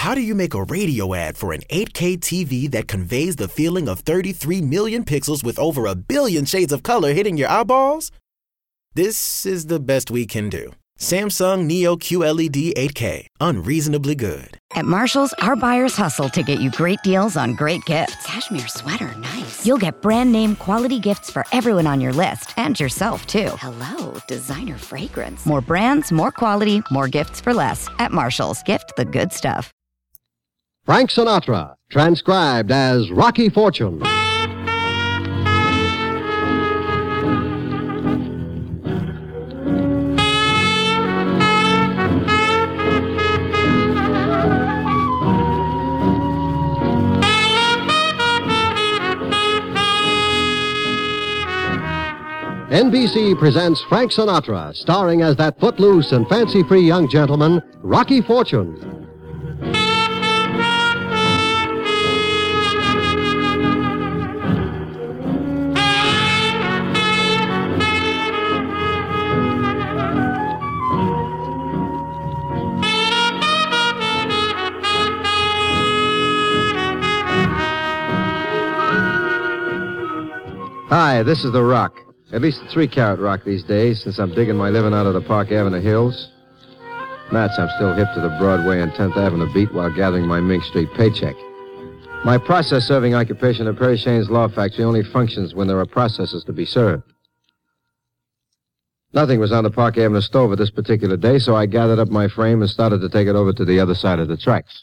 how do you make a radio ad for an 8K TV that conveys the feeling of 33 million pixels with over a billion shades of color hitting your eyeballs? This is the best we can do. Samsung Neo QLED 8K, unreasonably good. At Marshall's, our buyers hustle to get you great deals on great gifts. Cashmere sweater, nice. You'll get brand name quality gifts for everyone on your list, and yourself, too. Hello, designer fragrance. More brands, more quality, more gifts for less. At Marshall's, gift the good stuff. Frank Sinatra, transcribed as Rocky Fortune. NBC presents Frank Sinatra, starring as that footloose and fancy-free young gentleman, Rocky Fortune. Hi, this is The Rock. At least a 3-carat rock these days, since I'm digging my living out of the Park Avenue hills. Nuts, I'm still hip to the Broadway and 10th Avenue beat while gathering my Mink Street paycheck. My process-serving occupation at Perry Shane's Law Factory only functions when there are processes to be served. Nothing was on the Park Avenue stove at this particular day, so I gathered up my frame and started to take it over to the other side of the tracks.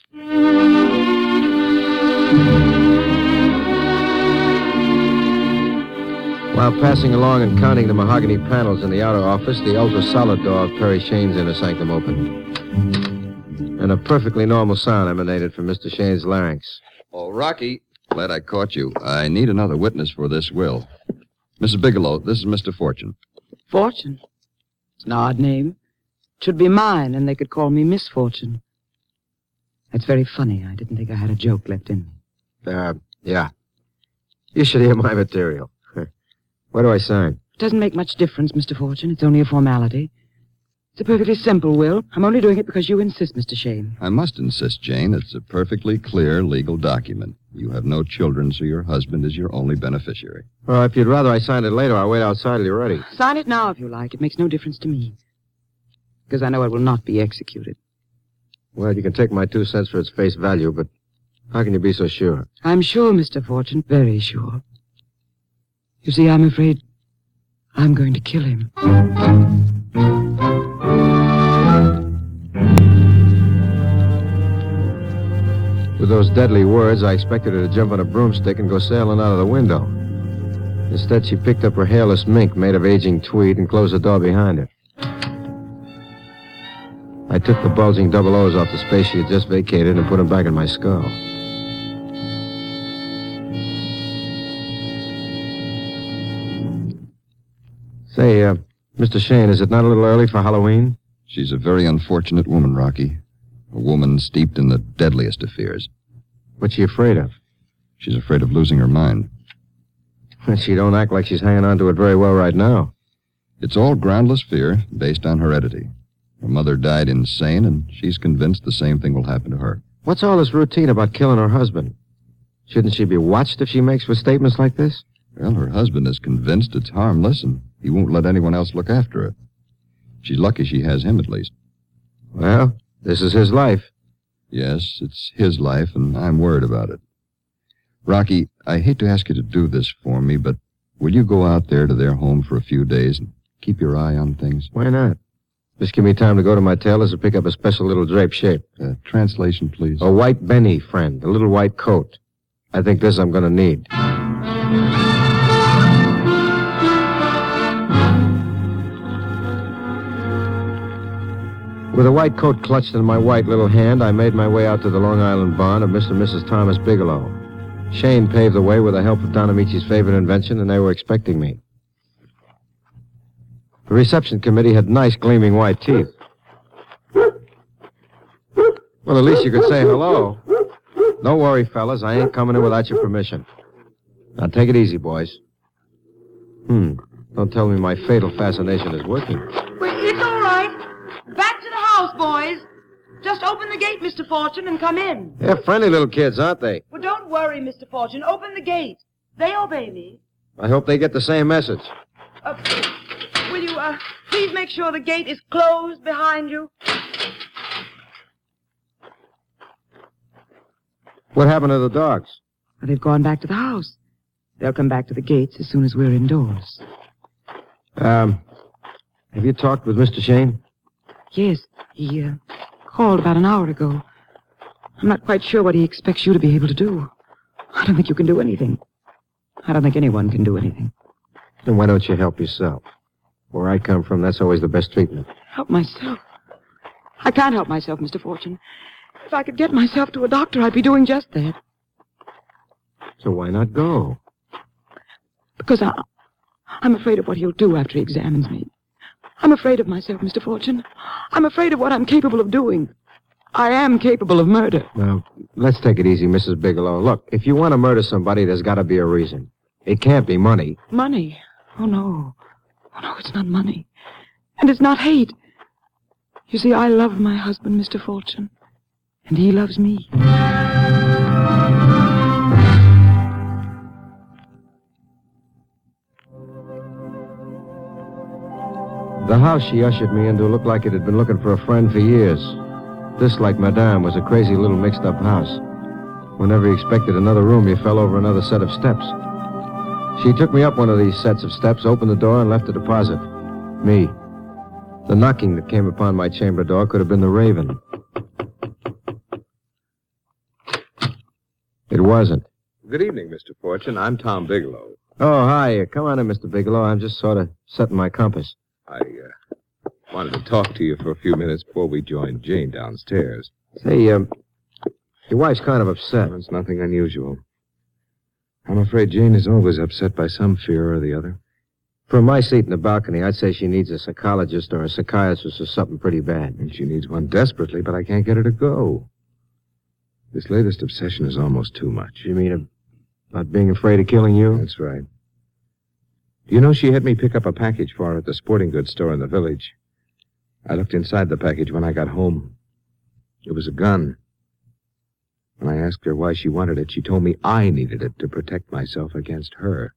While passing along and counting the mahogany panels in the outer office, the ultra-solid door of Perry Shane's inner sanctum opened. And a perfectly normal sound emanated from Mr. Shane's larynx. Oh, Rocky, glad I caught you. I need another witness for this will. Mrs. Bigelow, this is Mr. Fortune. Fortune? It's an odd name. It should be mine, and they could call me Miss Fortune. That's very funny. I didn't think I had a joke left in me. Yeah. You should hear my material. Where do I sign? It doesn't make much difference, Mr. Fortune. It's only a formality. It's a perfectly simple will. I'm only doing it because you insist, Mr. Shane. I must insist, Jane. It's a perfectly clear legal document. You have no children, so your husband is your only beneficiary. Well, if you'd rather I signed it later, I'll wait outside till you're ready. Sign it now if you like. It makes no difference to me. Because I know it will not be executed. Well, you can take my 2 cents for its face value, but how can you be so sure? I'm sure, Mr. Fortune. Very sure. You see, I'm afraid I'm going to kill him. With those deadly words, I expected her to jump on a broomstick and go sailing out of the window. Instead, she picked up her hairless mink made of aging tweed and closed the door behind her. I took the bulging double O's off the space she had just vacated and put them back in my skull. Say, Mr. Shane, is it not a little early for Halloween? She's a very unfortunate woman, Rocky. A woman steeped in the deadliest of fears. What's she afraid of? She's afraid of losing her mind. She don't act like she's hanging on to it very well right now. It's all groundless fear based on heredity. Her mother died insane, and she's convinced the same thing will happen to her. What's all this routine about killing her husband? Shouldn't she be watched if she makes statements like this? Well, her husband is convinced it's harmless, and he won't let anyone else look after her. She's lucky she has him, at least. Well, this is his life. Yes, it's his life, and I'm worried about it. Rocky, I hate to ask you to do this for me, but will you go out there to their home for a few days and keep your eye on things? Why not? Just give me time to go to my tailor's and pick up a special little drape shape. Translation, please. A white Benny, friend. A little white coat. I think this I'm going to need. With a white coat clutched in my white little hand, I made my way out to the Long Island barn of Mr. and Mrs. Thomas Bigelow. Shane paved the way with the help of Don Amici's favorite invention, and they were expecting me. The reception committee had nice, gleaming white teeth. Well, at least you could say hello. Don't worry, fellas. I ain't coming in without your permission. Now, take it easy, boys. Don't tell me my fatal fascination is working. Well, it's all right. Back to the house, boys. Just open the gate, Mr. Fortune, and come in. They're friendly little kids, aren't they? Well, don't worry, Mr. Fortune. Open the gate. They obey me. I hope they get the same message. Will you, please make sure the gate is closed behind you? What happened to the dogs? Well, they've gone back to the house. They'll come back to the gates as soon as we're indoors. Have you talked with Mr. Shane? Yes, he, called about an hour ago. I'm not quite sure what he expects you to be able to do. I don't think you can do anything. I don't think anyone can do anything. Then why don't you help yourself? Where I come from, that's always the best treatment. Help myself? I can't help myself, Mr. Fortune. If I could get myself to a doctor, I'd be doing just that. So why not go? Because I'm afraid of what he'll do after he examines me. I'm afraid of myself, Mr. Fortune. I'm afraid of what I'm capable of doing. I am capable of murder. Now, let's take it easy, Mrs. Bigelow. Look, if you want to murder somebody, there's got to be a reason. It can't be money. Money? Oh, no. Oh, no, it's not money. And it's not hate. You see, I love my husband, Mr. Fortune. And he loves me. The house she ushered me into looked like it had been looking for a friend for years. This, like Madame, was a crazy little mixed-up house. Whenever you expected another room, you fell over another set of steps. She took me up one of these sets of steps, opened the door, and left a deposit. Me. The knocking that came upon my chamber door could have been the raven. It wasn't. Good evening, Mr. Fortune. I'm Tom Bigelow. Oh, hi. Come on in, Mr. Bigelow. I'm just sort of setting my compass. I wanted to talk to you for a few minutes before we joined Jane downstairs. Say, your wife's kind of upset. It's nothing unusual. I'm afraid Jane is always upset by some fear or the other. From my seat in the balcony, I'd say she needs a psychologist or a psychiatrist or something pretty bad. And she needs one desperately, but I can't get her to go. This latest obsession is almost too much. You mean about being afraid of killing you? That's right. Do you know she had me pick up a package for her at the sporting goods store in the village? I looked inside the package when I got home. It was a gun. When I asked her why she wanted it, she told me I needed it to protect myself against her.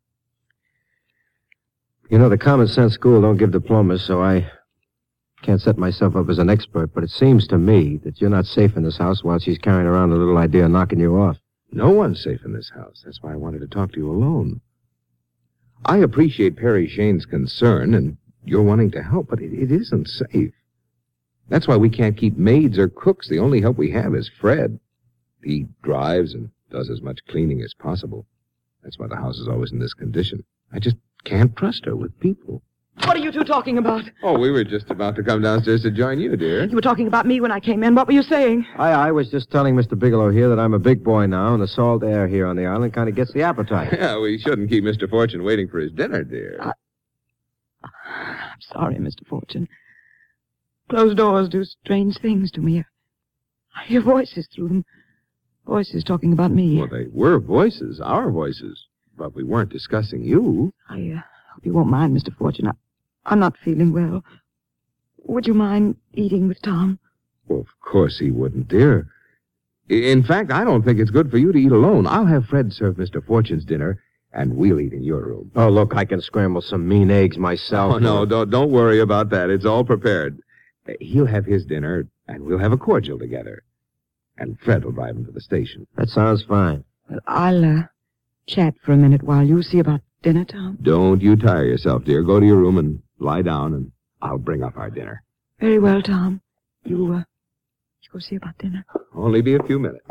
You know, the common sense school don't give diplomas, so I can't set myself up as an expert, but it seems to me that you're not safe in this house while she's carrying around a little idea of knocking you off. No one's safe in this house. That's why I wanted to talk to you alone. I appreciate Perry Shane's concern, and you're wanting to help, but it isn't safe. That's why we can't keep maids or cooks. The only help we have is Fred. He drives and does as much cleaning as possible. That's why the house is always in this condition. I just can't trust her with people. What are you two talking about? Oh, we were just about to come downstairs to join you, dear. You were talking about me when I came in. What were you saying? I was just telling Mr. Bigelow here that I'm a big boy now, and the salt air here on the island kind of gets the appetite. Yeah, we shouldn't keep Mr. Fortune waiting for his dinner, dear. I'm sorry, Mr. Fortune. Closed doors do strange things to me. I hear voices through them. Voices talking about me. Well, they were voices, our voices. But we weren't discussing you. I hope you won't mind, Mr. Fortune. I'm not feeling well. Would you mind eating with Tom? Well, of course he wouldn't, dear. In fact, I don't think it's good for you to eat alone. I'll have Fred serve Mr. Fortune's dinner, and we'll eat in your room. Oh, look, I can scramble some mean eggs myself. Oh, no, don't worry about that. It's all prepared. He'll have his dinner, and we'll have a cordial together. And Fred will drive him to the station. That sounds fine. Well, I'll chat for a minute while you see about dinner, Tom. Don't you tire yourself, dear. Go to your room and lie down, and I'll bring up our dinner. Very well, Tom. You go see about dinner. Only be a few minutes.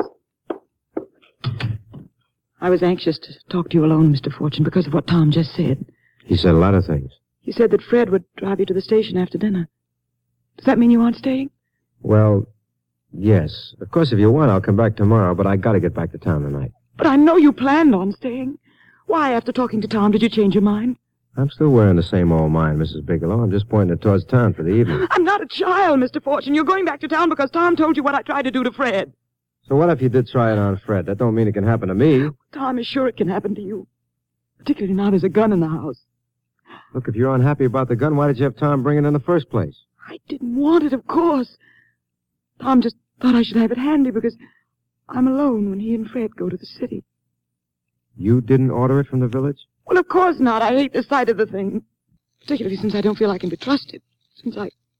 I was anxious to talk to you alone, Mr. Fortune, because of what Tom just said. He said a lot of things. He said that Fred would drive you to the station after dinner. Does that mean you aren't staying? Well, yes. Of course, if you want, I'll come back tomorrow, but I gotta get back to town tonight. But I know you planned on staying. Why, after talking to Tom, did you change your mind? I'm still wearing the same old mind, Mrs. Bigelow. I'm just pointing it towards town for the evening. I'm not a child, Mr. Fortune. You're going back to town because Tom told you what I tried to do to Fred. So what if you did try it on Fred? That don't mean it can happen to me. Tom is sure it can happen to you. Particularly now there's a gun in the house. Look, if you're unhappy about the gun, why did you have Tom bring it in the first place? I didn't want it, of course. Tom just thought I should have it handy because I'm alone when he and Fred go to the city. You didn't order it from the village? Well, of course not. I hate the sight of the thing. Particularly since I don't feel I can be trusted. Since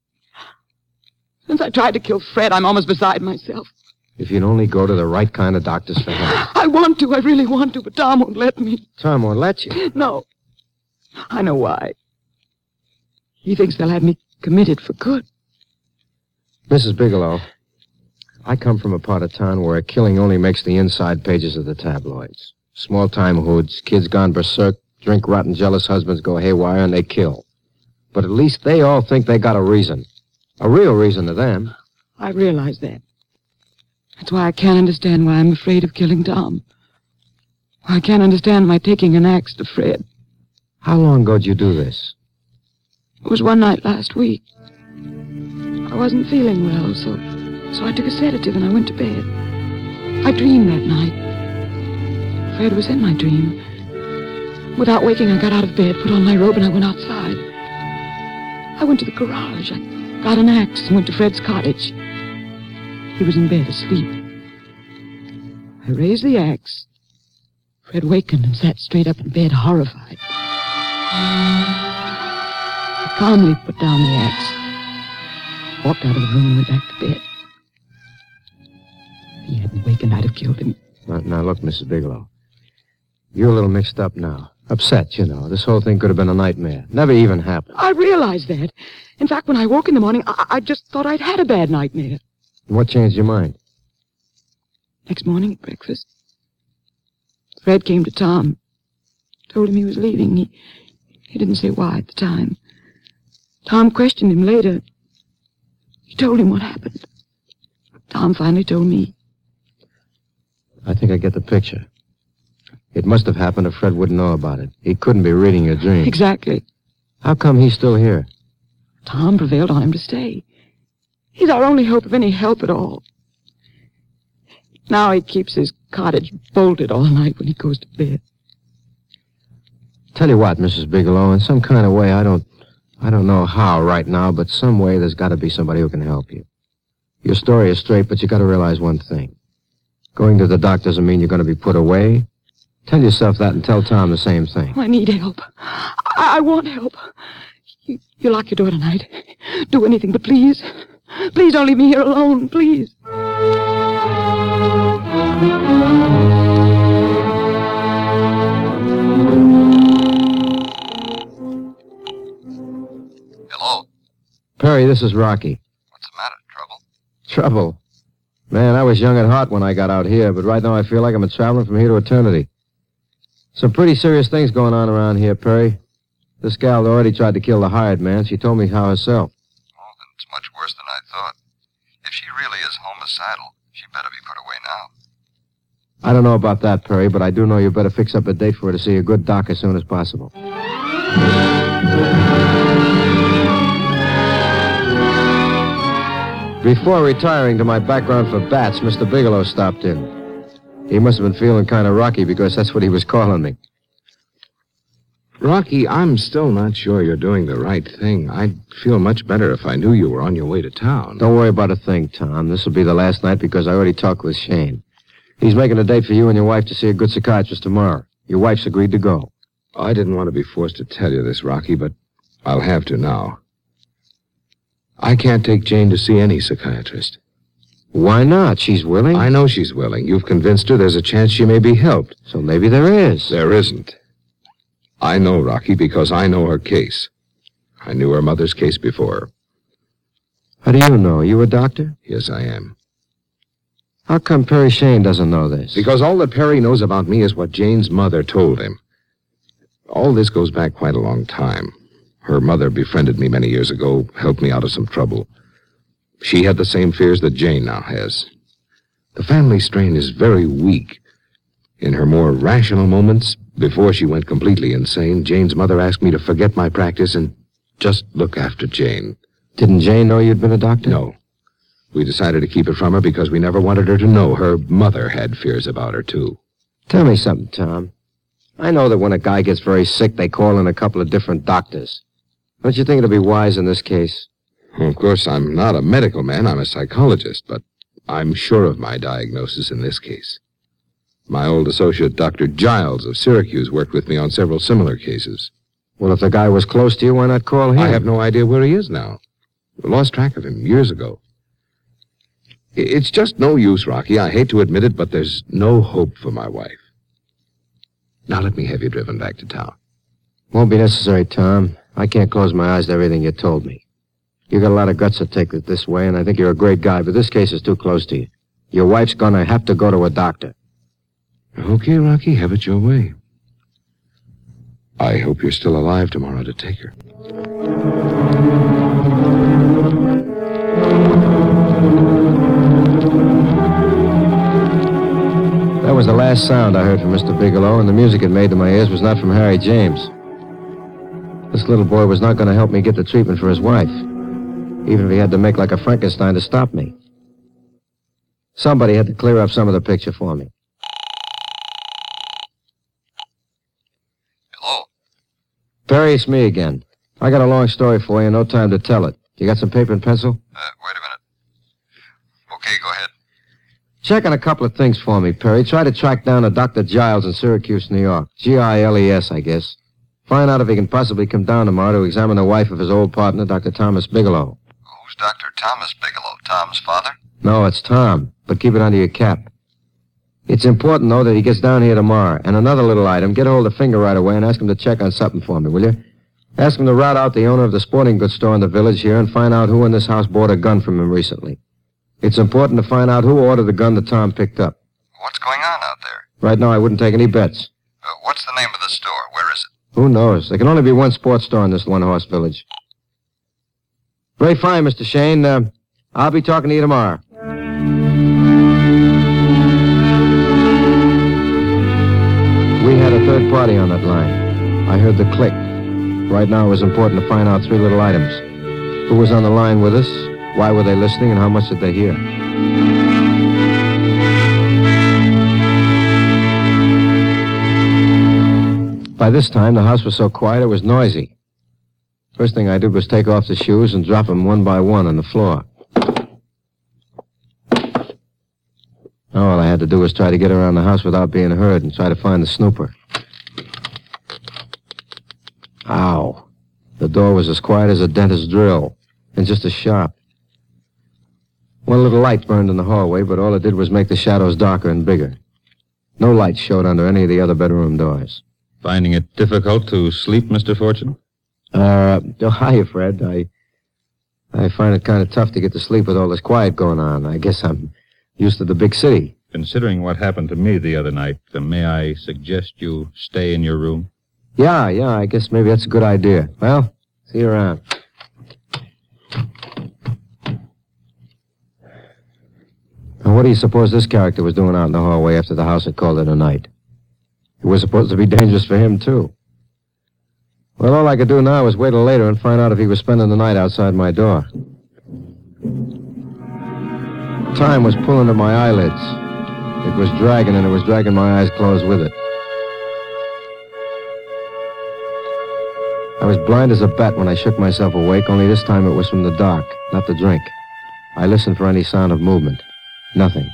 I tried to kill Fred, I'm almost beside myself. If you'd only go to the right kind of doctors for help. I want to. I really want to, but Tom won't let me. Tom won't let you? No. I know why. He thinks they'll have me committed for good. Mrs. Bigelow, I come from a part of town where a killing only makes the inside pages of the tabloids. Small-time hoods, kids gone berserk, drink rotten, jealous husbands go haywire, and they kill. But at least they all think they got a reason. A real reason to them. I realize that. That's why I can't understand why I'm afraid of killing Tom. I can't understand my taking an axe to Fred. How long ago did you do this? It was one night last week. I wasn't feeling well, so I took a sedative and I went to bed. I dreamed that night. Fred was in my dream. Without waking, I got out of bed, put on my robe, and I went outside. I went to the garage. I got an axe and went to Fred's cottage. He was in bed asleep. I raised the axe. Fred wakened and sat straight up in bed, horrified. I calmly put down the axe, walked out of the room and went back to bed. If he hadn't wakened, I'd have killed him. Now, look, Mrs. Bigelow. You're a little mixed up now. Upset, you know. This whole thing could have been a nightmare. Never even happened. I realized that. In fact, when I woke in the morning, I just thought I'd had a bad nightmare. What changed your mind? Next morning at breakfast, Fred came to Tom. Told him he was leaving. He didn't say why at the time. Tom questioned him later. He told him what happened. Tom finally told me. I think I get the picture. It must have happened if Fred wouldn't know about it. He couldn't be reading your dream. Exactly. How come he's still here? Tom prevailed on him to stay. He's our only hope of any help at all. Now he keeps his cottage bolted all night when he goes to bed. Tell you what, Mrs. Bigelow, in some kind of way, I don't know how right now, but some way there's got to be somebody who can help you. Your story is straight, but you got to realize one thing. Going to the doc doesn't mean you're going to be put away. Tell yourself that and tell Tom the same thing. I need help. I want help. You lock your door tonight. Do anything, but please. Please don't leave me here alone, please. Hello? Perry, this is Rocky. What's the matter? Trouble? Trouble? Man, I was young at heart when I got out here, but right now I feel like I'm traveling from here to eternity. Some pretty serious things going on around here, Perry. This gal already tried to kill the hired man. She told me how herself. Oh, then it's much worse than I thought. If she really is homicidal, she better be put away now. I don't know about that, Perry, but I do know you better fix up a date for her to see a good doc as soon as possible. Before retiring to my background for bats, Mr. Bigelow stopped in. He must have been feeling kind of rocky because that's what he was calling me. Rocky, I'm still not sure you're doing the right thing. I'd feel much better if I knew you were on your way to town. Don't worry about a thing, Tom. This will be the last night because I already talked with Shane. He's making a date for you and your wife to see a good psychiatrist tomorrow. Your wife's agreed to go. I didn't want to be forced to tell you this, Rocky, but I'll have to now. I can't take Jane to see any psychiatrist. Why not? She's willing. I know she's willing. You've convinced her there's a chance she may be helped. So maybe there is. There isn't. I know, Rocky, because I know her case. I knew her mother's case before her. How do you know? You a doctor? Yes, I am. How come Perry Shane doesn't know this? Because all that Perry knows about me is what Jane's mother told him. All this goes back quite a long time. Her mother befriended me many years ago, helped me out of some trouble. She had the same fears that Jane now has. The family strain is very weak. In her more rational moments, before she went completely insane, Jane's mother asked me to forget my practice and just look after Jane. Didn't Jane know you'd been a doctor? No. We decided to keep it from her because we never wanted her to know her mother had fears about her, too. Tell me something, Tom. I know that when a guy gets very sick, they call in a couple of different doctors. Don't you think it'll be wise in this case? Well, of course, I'm not a medical man. I'm a psychologist, but I'm sure of my diagnosis in this case. My old associate, Dr. Giles of Syracuse, worked with me on several similar cases. Well, if the guy was close to you, why not call him? I have no idea where he is now. We lost track of him years ago. It's just no use, Rocky. I hate to admit it, but there's no hope for my wife. Now let me have you driven back to town. Won't be necessary, Tom. I can't close my eyes to everything you told me. You got a lot of guts to take it this way, and I think you're a great guy, but this case is too close to you. Your wife's gonna have to go to a doctor. Okay, Rocky, have it your way. I hope you're still alive tomorrow to take her. That was the last sound I heard from Mr. Bigelow, and the music it made to my ears was not from Harry James. This little boy was not going to help me get the treatment for his wife, even if he had to make like a Frankenstein to stop me. Somebody had to clear up some of the picture for me. Hello? Perry, it's me again. I got a long story for you, no time to tell it. You got some paper and pencil? Wait a minute. Okay, go ahead. Check on a couple of things for me, Perry. Try to track down a Dr. Giles in Syracuse, New York. Giles, I guess. Find out if he can possibly come down tomorrow to examine the wife of his old partner, Dr. Thomas Bigelow. Who's Dr. Thomas Bigelow? Tom's father? No, it's Tom, but keep it under your cap. It's important, though, that he gets down here tomorrow. And another little item, get hold of Finger right away and ask him to check on something for me, will you? Ask him to rout out the owner of the sporting goods store in the village here and find out who in this house bought a gun from him recently. It's important to find out who ordered the gun that Tom picked up. What's going on out there? Right now, I wouldn't take any bets. What's the name of the store? Where is it? Who knows? There can only be one sports store in this one-horse village. Very fine, Mr. Shane. I'll be talking to you tomorrow. We had a third party on that line. I heard the click. Right now, it was important to find out three little items. Who was on the line with us? Why were they listening, and how much did they hear? By this time, the house was so quiet it was noisy. First thing I did was take off the shoes and drop them one by one on the floor. All I had to do was try to get around the house without being heard and try to find the snooper. Ow. The door was as quiet as a dentist's drill, and just as sharp. One little light burned in the hallway, but all it did was make the shadows darker and bigger. No light showed under any of the other bedroom doors. Finding it difficult to sleep, Mr. Fortune? Hiya, Fred. I find it kind of tough to get to sleep with all this quiet going on. I guess I'm used to the big city. Considering what happened to me the other night, may I suggest you stay in your room? Yeah, I guess maybe that's a good idea. Well, see you around. Now, what do you suppose this character was doing out in the hallway after the house had called it a night? It was supposed to be dangerous for him, too. Well, all I could do now was wait till later and find out if he was spending the night outside my door. Time was pulling at my eyelids. It was dragging, and it was dragging my eyes closed with it. I was blind as a bat when I shook myself awake, only this time it was from the dark, not the drink. I listened for any sound of movement. Nothing.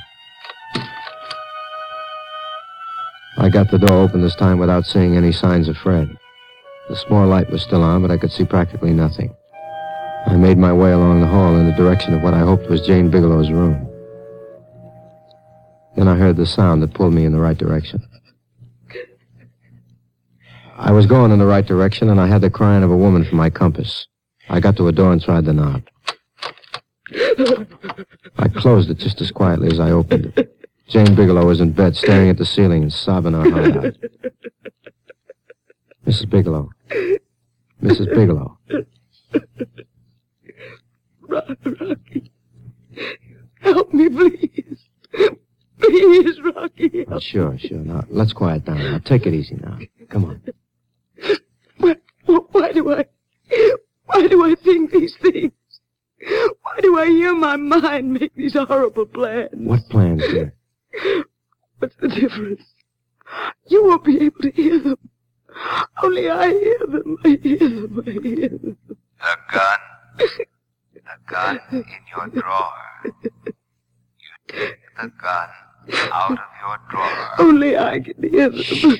I got the door open this time without seeing any signs of Fred. The small light was still on, but I could see practically nothing. I made my way along the hall in the direction of what I hoped was Jane Bigelow's room. Then I heard the sound that pulled me in the right direction. I was going in the right direction, and I had the crying of a woman for my compass. I got to a door and tried the knob. I closed it just as quietly as I opened it. Jane Bigelow was in bed, staring at the ceiling and sobbing her heart out. Mrs. Bigelow. Mrs. Bigelow. Rocky. Help me, please. Please, Rocky. Oh, sure. Now, let's quiet down. Now, take it easy now. Come on. Why do I think these things? Why do I hear my mind make these horrible plans? What plans, dear? What's the difference? You won't be able to hear them. Only I hear them. I hear them. The gun in your drawer. You Take the gun out of your drawer. Only I can hear them.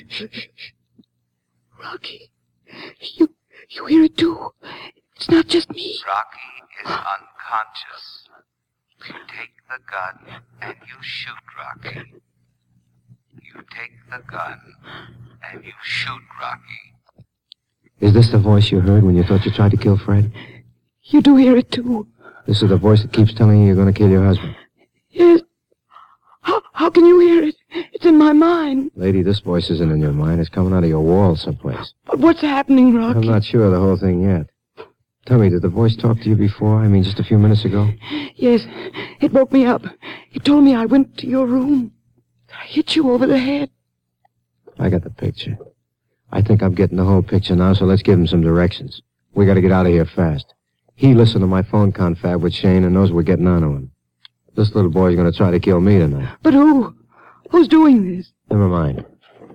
Rocky, you hear it too. It's not just me. Rocky is unconscious. You take the gun and you shoot Rocky. You take the gun and you shoot Rocky. Is this the voice you heard when you thought you tried to kill Fred? You do hear it too. This is the voice that keeps telling you you're going to kill your husband. Yes. How can you hear it? It's in my mind. Lady, this voice isn't in your mind. It's coming out of your wall someplace. But what's happening, Rocky? I'm not sure of the whole thing yet. Tell me, did the voice talk to you before? I mean, just a few minutes ago? Yes. It woke me up. It told me I went to your room. I hit you over the head. I got the picture. I think I'm getting the whole picture now, so let's give him some directions. We got to get out of here fast. He listened to my phone confab with Shane and knows we're getting on to him. This little boy's going to try to kill me tonight. But who? Who's doing this? Never mind.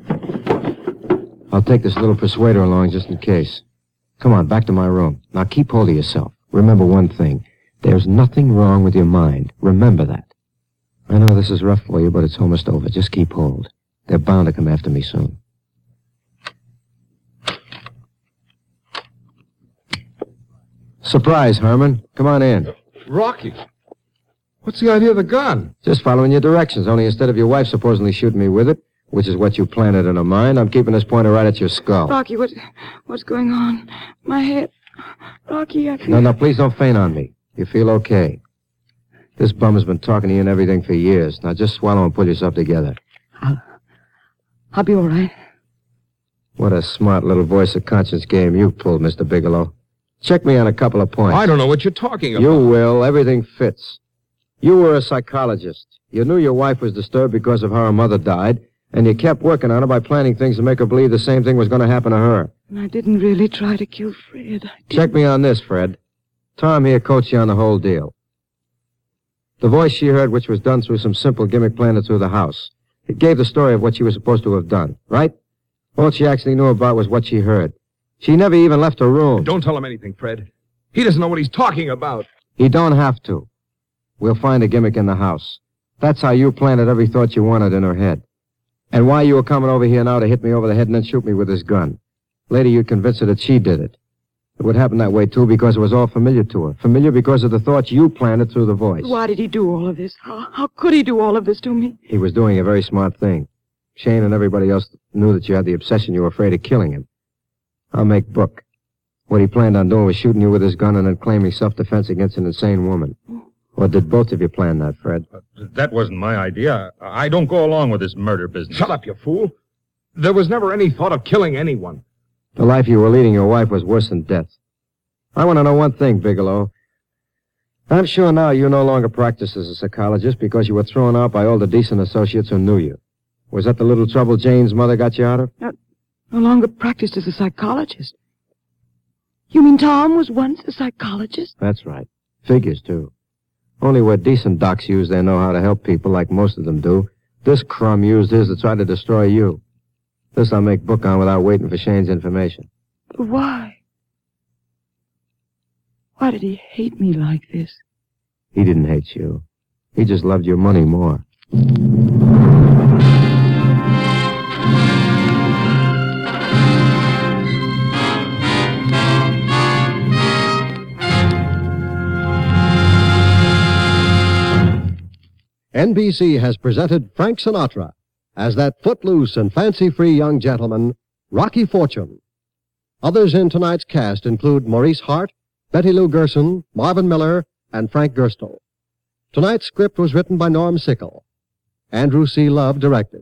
I'll take this little persuader along just in case. Come on, back to my room. Now keep hold of yourself. Remember one thing. There's nothing wrong with your mind. Remember that. I know this is rough for you, but it's almost over. Just keep hold. They're bound to come after me soon. Surprise, Herman. Come on in. Rocky, what's the idea of the gun? Just following your directions, only instead of your wife supposedly shooting me with it, which is what you planted in her mind, I'm keeping this pointer right at your skull. Rocky, what's going on? My head. Rocky, I feel... No, please don't faint on me. You feel okay. This bum has been talking to you and everything for years. Now just swallow and pull yourself together. I'll be all right. What a smart little voice of conscience game you pulled, Mr. Bigelow. Check me on a couple of points. I don't know what you're talking about. You will. Everything fits. You were a psychologist. You knew your wife was disturbed because of how her mother died, and you kept working on her by planning things to make her believe the same thing was going to happen to her. And I didn't really try to kill Fred. Check me on this, Fred. Tom here coached you on the whole deal. The voice she heard, which was done through some simple gimmick planted through the house. It gave the story of what she was supposed to have done, right? All she actually knew about was what she heard. She never even left her room. Don't tell him anything, Fred. He doesn't know what he's talking about. He don't have to. We'll find a gimmick in the house. That's how you planted every thought you wanted in her head. And why you were coming over here now to hit me over the head and then shoot me with his gun. Later you'd convince her that she did it. It would happen that way, too, because it was all familiar to her. Familiar because of the thoughts you planted through the voice. Why did he do all of this? How could he do all of this to me? He was doing a very smart thing. Shane and everybody else knew that you had the obsession you were afraid of killing him. I'll make book. What he planned on doing was shooting you with his gun and then claiming self-defense against an insane woman. Or did both of you plan that, Fred? That wasn't my idea. I don't go along with this murder business. Shut up, you fool. There was never any thought of killing anyone. The life you were leading your wife was worse than death. I want to know one thing, Bigelow. I'm sure now you no longer practice as a psychologist because you were thrown out by all the decent associates who knew you. Was that the little trouble Jane's mother got you out of? No longer practiced as a psychologist. You mean Tom was once a psychologist? That's right. Figures, too. Only where decent docs use their know-how to help people like most of them do, this crumb used his to try to destroy you. This I'll make book on without waiting for Shane's information. But why? Why did he hate me like this? He didn't hate you. He just loved your money more. NBC has presented Frank Sinatra as that footloose and fancy-free young gentleman, Rocky Fortune. Others in tonight's cast include Maurice Hart, Betty Lou Gerson, Marvin Miller, and Frank Gerstle. Tonight's script was written by Norm Sickle. Andrew C. Love directed.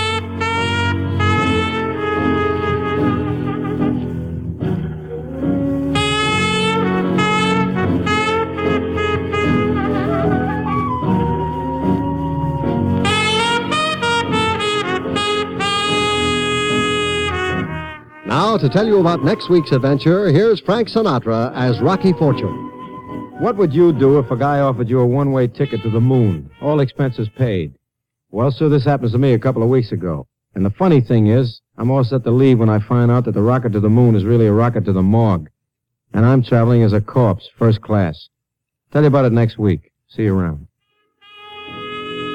Now, to tell you about next week's adventure, here's Frank Sinatra as Rocky Fortune. What would you do if a guy offered you a one-way ticket to the moon, all expenses paid? Well, sir, this happened to me a couple of weeks ago. And the funny thing is, I'm all set to leave when I find out that the rocket to the moon is really a rocket to the morgue. And I'm traveling as a corpse, first class. Tell you about it next week. See you around.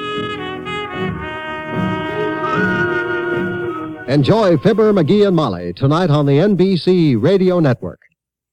Enjoy Fibber, McGee, and Molly tonight on the NBC Radio Network.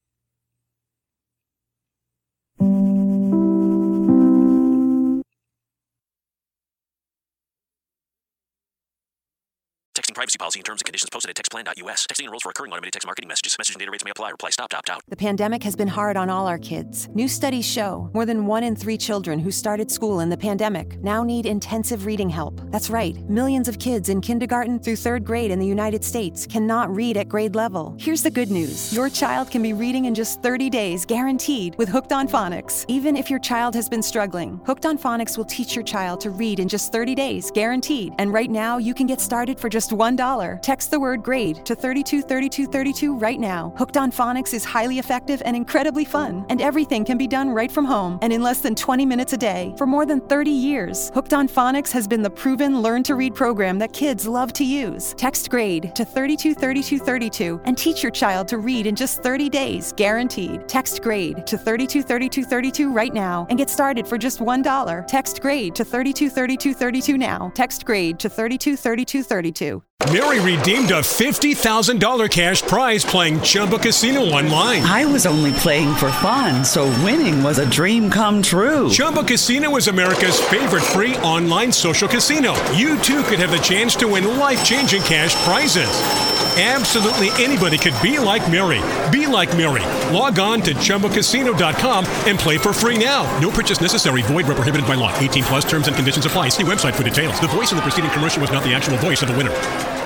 Texting privacy policy and terms and conditions posted at textplan.us. Texting enrolls for recurring automated text marketing messages. Message and data rates may apply. Reply stop to opt out. The pandemic has been hard on all our kids. New studies show more than 1 in 3 children who started school in the pandemic now need intensive reading help. That's right. Millions of kids in kindergarten through 3rd grade in the United States cannot read at grade level. Here's the good news. Your child can be reading in just 30 days, guaranteed, with Hooked on Phonics. Even if your child has been struggling, Hooked on Phonics will teach your child to read in just 30 days, guaranteed. And right now, you can get started for just $1. Text the word GRADE to 323232 right now. Hooked on Phonics is highly effective and incredibly fun, and everything can be done right from home and in less than 20 minutes a day for more than 30 years. Hooked on Phonics has been the proven learn-to-read program that kids love to use. Text GRADE to 323232 and teach your child to read in just 30 days, guaranteed. Text GRADE to 323232 right now and get started for just $1. Text GRADE to 323232 now. Text GRADE to 323232. Mary redeemed a $50,000 cash prize playing Chumba Casino online. I was only playing for fun, so winning was a dream come true. Chumba Casino is America's favorite free online social casino. You too could have the chance to win life-changing cash prizes. Absolutely anybody could be like Mary. Be like Mary. Log on to ChumbaCasino.com and play for free now. No purchase necessary. Void where prohibited by law. 18 plus terms and conditions apply. See website for details. The voice in the preceding commercial was not the actual voice of the winner.